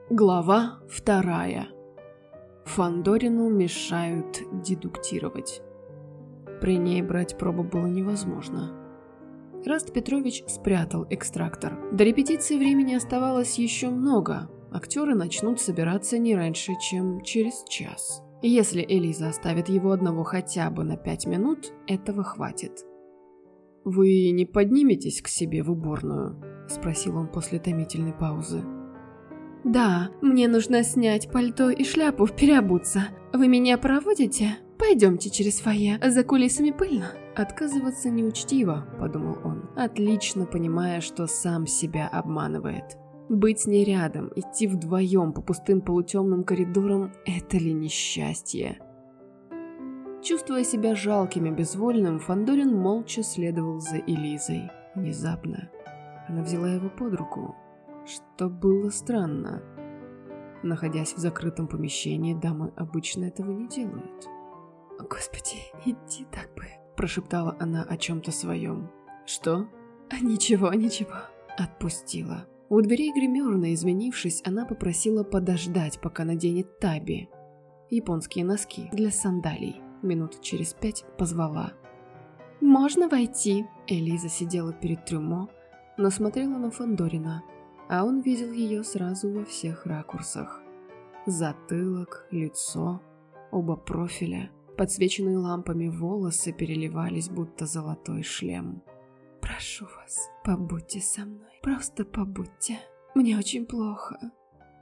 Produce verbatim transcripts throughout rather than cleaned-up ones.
Глава вторая. Фандорину мешают дедуктировать. При ней брать пробу было невозможно. Эраст Петрович спрятал экстрактор. До репетиции времени оставалось еще много. Актеры начнут собираться не раньше, чем через час. Если Элиза оставит его одного хотя бы на пять минут, этого хватит. «Вы не подниметесь к себе в уборную?» – спросил он после томительной паузы. «Да, мне нужно снять пальто и шляпу, переобуться. Вы меня проводите? Пойдемте через фойе, за кулисами пыльно». «Отказываться неучтиво», – подумал он, отлично понимая, что сам себя обманывает. Быть с ней рядом, идти вдвоем по пустым полутемным коридорам – это ли несчастье? Чувствуя себя жалким и безвольным, Фандорин молча следовал за Элизой. Внезапно она взяла его под руку, что было странно. Находясь в закрытом помещении, дамы обычно этого не делают. «Господи, иди так бы», – прошептала она о чем-то своем. «Что?» «Ничего, ничего». Отпустила. У дверей гримерной, извинившись, она попросила подождать, пока наденет таби. Японские носки для сандалий. Минут через пять позвала. «Можно войти?» Элиза сидела перед трюмо, но смотрела на Фандорина, а он видел ее сразу во всех ракурсах. Затылок, лицо, оба профиля, подсвеченные лампами волосы переливались, будто золотой шлем. «Прошу вас, побудьте со мной, просто побудьте, мне очень плохо».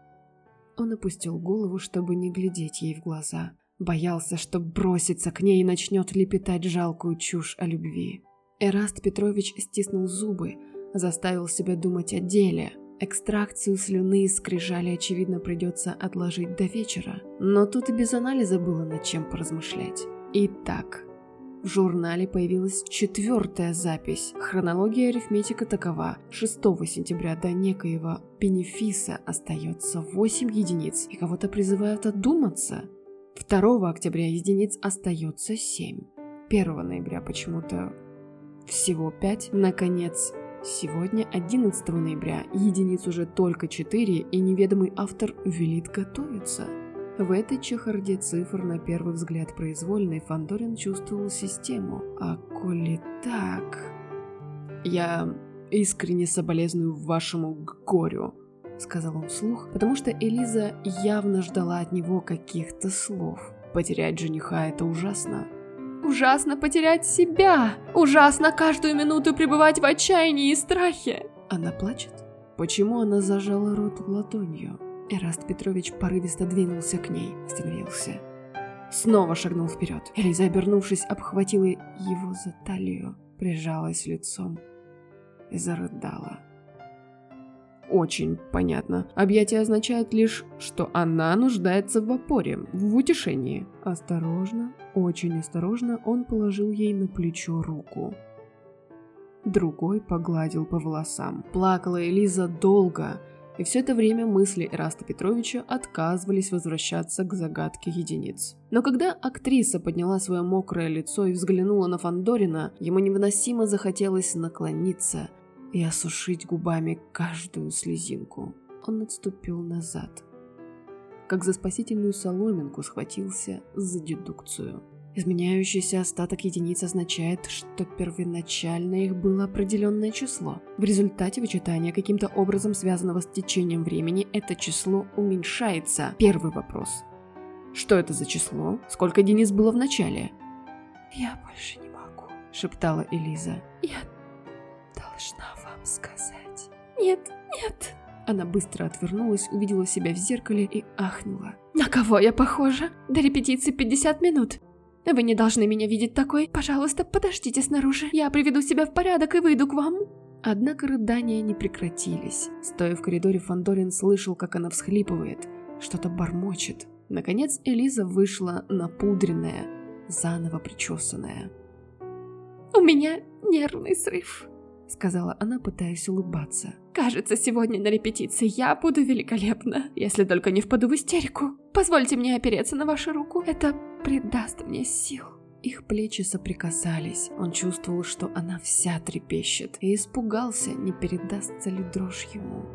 Он опустил голову, чтобы не глядеть ей в глаза. Боялся, что бросится к ней и начнет лепетать жалкую чушь о любви. Эраст Петрович стиснул зубы, заставил себя думать о деле. Экстракцию слюны из скрижали, очевидно, придется отложить до вечера. Но тут и без анализа было над чем поразмышлять. Итак, в журнале появилась четвертая запись. Хронология арифметика такова. шестого сентября до некоего бенефиса остается восемь единиц, и кого-то призывают одуматься. второго октября единиц остается семь. первого ноября почему-то всего пять. Наконец, сегодня, одиннадцатого ноября, единиц уже только четыре, и неведомый автор велит готовиться. В этой чехарде цифр, на первый взгляд произвольной, Фандорин чувствовал систему. А коли так... «Я искренне соболезную вашему горю», — сказал он вслух, потому что Элиза явно ждала от него каких-то слов. Потерять жениха — это ужасно. «Ужасно потерять себя! Ужасно каждую минуту пребывать в отчаянии и страхе!» Она плачет? Почему она зажала рот ладонью? Эраст Петрович порывисто двинулся к ней, остановился. Снова шагнул вперед. Элиза, обернувшись, обхватила его за талию, прижалась лицом и зарыдала. Очень понятно. Объятие означает лишь, что она нуждается в опоре, в утешении. Осторожно, очень осторожно он положил ей на плечо руку. Другой погладил по волосам. Плакала Элиза долго, и все это время мысли Эраста Петровича отказывались возвращаться к загадке единиц. Но когда актриса подняла свое мокрое лицо и взглянула на Фандорина, ему невыносимо захотелось наклониться и осушить губами каждую слезинку. Он отступил назад, как за спасительную соломинку схватился за дедукцию. Изменяющийся остаток единиц означает, что первоначально их было определенное число. В результате вычитания, каким-то образом связанного с течением времени, это число уменьшается. Первый вопрос. Что это за число? Сколько единиц было в начале? «Я больше не могу», — шептала Элиза. «Я должна вам сказать». «Нет, нет». Она быстро отвернулась, увидела себя в зеркале и ахнула. «На кого я похожа? До репетиции пятьдесят минут. Вы не должны меня видеть такой. Пожалуйста, подождите снаружи. Я приведу себя в порядок и выйду к вам». Однако рыдания не прекратились. Стоя в коридоре, Фандорин слышал, как она всхлипывает, что-то бормочет. Наконец Элиза вышла напудренная, заново причесанная. «У меня нервный срыв», — сказала она, пытаясь улыбаться. «Кажется, сегодня на репетиции я буду великолепна, если только не впаду в истерику. Позвольте мне опереться на вашу руку, это придаст мне сил». Их плечи соприкасались, он чувствовал, что она вся трепещет, и испугался, не передастся ли дрожь ему.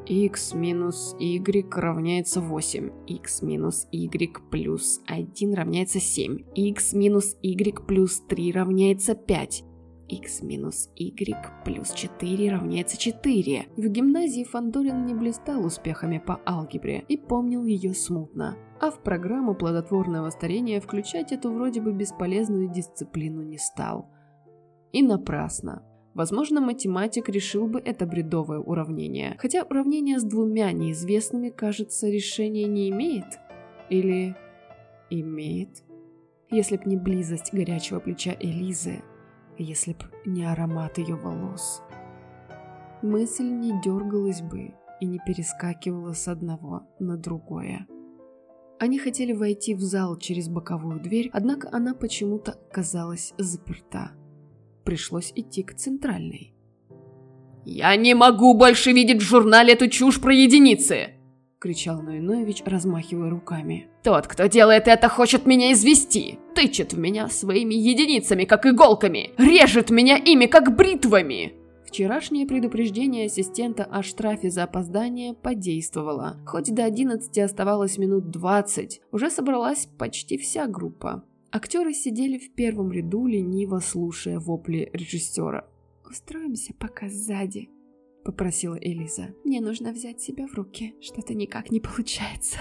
Х минус y равняется восемь. Х минус y плюс один равняется семь. Х минус y плюс три равняется пять. Х минус y плюс четыре равняется четыре. В гимназии Фандорин не блистал успехами по алгебре и помнил ее смутно. А в программу плодотворного старения включать эту вроде бы бесполезную дисциплину не стал. И напрасно. Возможно, математик решил бы это бредовое уравнение, хотя уравнение с двумя неизвестными, кажется, решения не имеет. Или имеет? Если б не близость горячего плеча Элизы, если б не аромат ее волос. Мысль не дергалась бы и не перескакивала с одного на другое. Они хотели войти в зал через боковую дверь, однако она почему-то оказалась заперта. Пришлось идти к центральной. «Я не могу больше видеть в журнале эту чушь про единицы!» — кричал Ноинович, размахивая руками. «Тот, кто делает это, хочет меня извести! Тычет в меня своими единицами, как иголками! Режет меня ими, как бритвами!» Вчерашнее предупреждение ассистента о штрафе за опоздание подействовало. Хоть до одиннадцати оставалось минут двадцать, уже собралась почти вся группа. Актеры сидели в первом ряду, лениво слушая вопли режиссера. «Устроимся пока сзади», — попросила Элиза. «Мне нужно взять себя в руки, что-то никак не получается.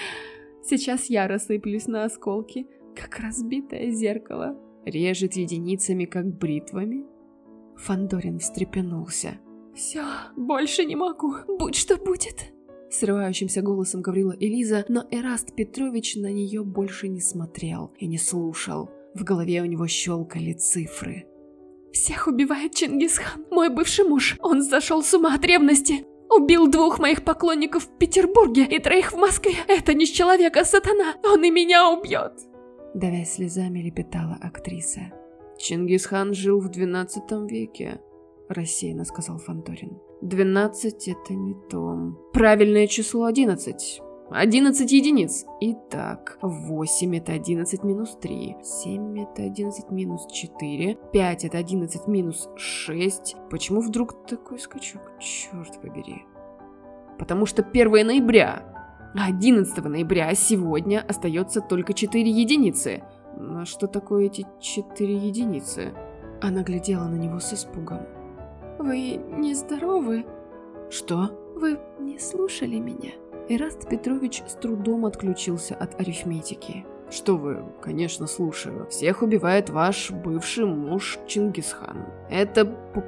Сейчас я рассыплюсь на осколки, как разбитое зеркало». «Режет единицами, как бритвами?» Фандорин встрепенулся. «Все, больше не могу, будь что будет», — срывающимся голосом говорила Элиза, но Эраст Петрович на нее больше не смотрел и не слушал. В голове у него щелкали цифры. «Всех убивает Чингисхан, мой бывший муж. Он зашел с ума от ревности. Убил двух моих поклонников в Петербурге и троих в Москве. Это не человек, а сатана. Он и меня убьет!» Давясь слезами, лепетала актриса. «Чингисхан жил в двенадцатом веке», — рассеянно сказал Фандорин. «Двенадцать — это не то. Правильное число одиннадцать. Одиннадцать единиц. Итак, восемь — это одиннадцать минус три. семь — это одиннадцать минус четыре. пять — это одиннадцать минус шесть. Почему вдруг такой скачок? Черт побери. Потому что первого ноября. одиннадцатого ноября сегодня остается только четыре единицы. А что такое эти четыре единицы?» Она глядела на него с испугом. «Вы нездоровы?» «Что?» «Вы не слушали меня?» Эраст Петрович с трудом отключился от арифметики. «Что вы, конечно, слушаю. Всех убивает ваш бывший муж Чингисхан. Это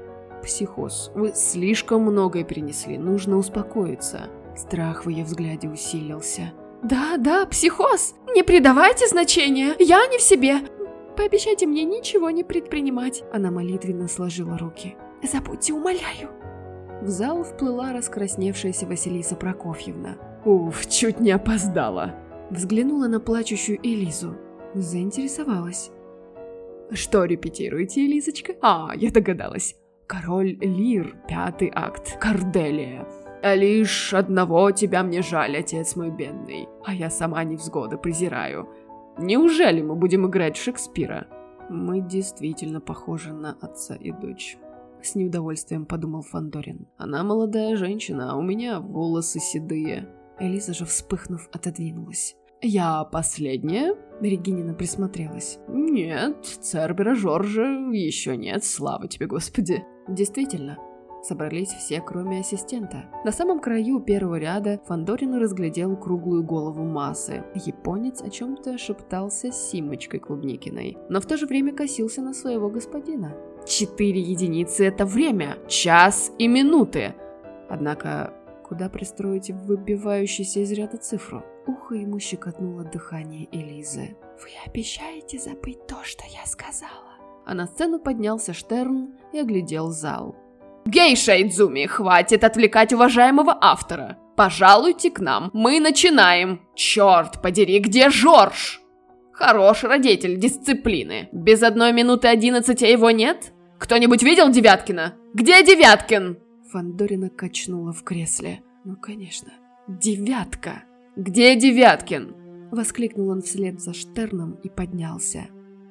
психоз. Вы слишком многое перенесли, нужно успокоиться». Страх в ее взгляде усилился. «Да, да, психоз! Не придавайте значения! Я не в себе! Пообещайте мне ничего не предпринимать!» Она молитвенно сложила руки. «Забудьте, умоляю!» В зал вплыла раскрасневшаяся Василиса Прокофьевна. «Уф, чуть не опоздала!» Взглянула на плачущую Элизу. Заинтересовалась. «Что репетируете, Элизочка?» «А, я догадалась. Король Лир, пятый акт, Корделия. А лишь одного тебя мне жаль, отец мой бедный, а я сама невзгоды презираю. Неужели мы будем играть Шекспира?» «Мы действительно похожи на отца и дочь», — с неудовольствием подумал Фандорин. «Она молодая женщина, а у меня волосы седые». Элиза же, вспыхнув, отодвинулась. «Я последняя?» — Регинина присмотрелась. «Нет, Цербера Жоржа еще нет, слава тебе, Господи». Действительно, собрались все, кроме ассистента. На самом краю первого ряда Фандорин разглядел круглую голову Масы. Японец о чем-то шептался с Симочкой Клубникиной, но в то же время косился на своего господина. Четыре единицы — это время, час и минуты. Однако, куда пристроить выбивающуюся из ряда цифру? Ухо ему щекотнуло дыхание Элизы. «Вы обещаете забыть то, что я сказала?» А на сцену поднялся Штерн и оглядел зал. «Гейша Идзуми, хватит отвлекать уважаемого автора! Пожалуйте к нам, мы начинаем! Черт подери, где Жорж? Хороший родитель дисциплины. Без одной минуты одиннадцать, а его нет? Кто-нибудь видел Девяткина? Где Девяткин?» Фандорина качнула в кресле. «Ну, конечно, Девятка! Где Девяткин?» Воскликнул он вслед за Штерном и поднялся.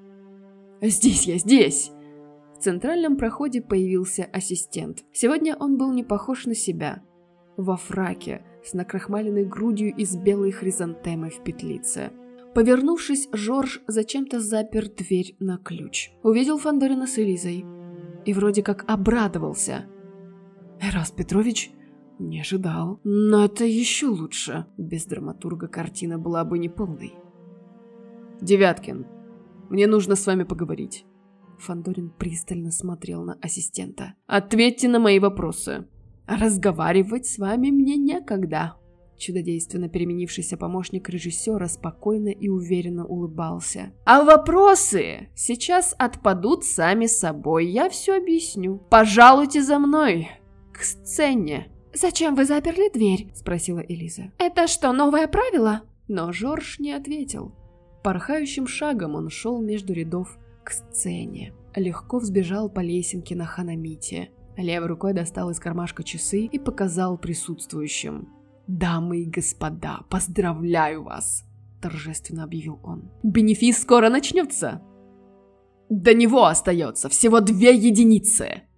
«Здесь я, здесь!» В центральном проходе появился ассистент. Сегодня он был не похож на себя. во фраке, с накрахмаленной грудью из белой хризантемы в петлице. Повернувшись, Жорж зачем-то запер дверь на ключ. Увидел Фандорина с Элизой и вроде как обрадовался. Эраст Петрович не ожидал, но это еще лучше. Без драматурга картина была бы неполной. «Девяткин, мне нужно с вами поговорить». Фандорин пристально смотрел на ассистента. «Ответьте на мои вопросы». «Разговаривать с вами мне некогда». Чудодейственно переменившийся помощник режиссера спокойно и уверенно улыбался. «А вопросы сейчас отпадут сами собой, я все объясню. Пожалуйте за мной, к сцене». «Зачем вы заперли дверь?» – спросила Элиза. «Это что, новое правило?» Но Жорж не ответил. Порхающим шагом он шел между рядов к сцене. Легко взбежал по лесенке на ханамите. Левой рукой достал из кармашка часы и показал присутствующим. «Дамы и господа, поздравляю вас!» – торжественно объявил он. «Бенефис скоро начнется!» «До него остается всего две единицы!»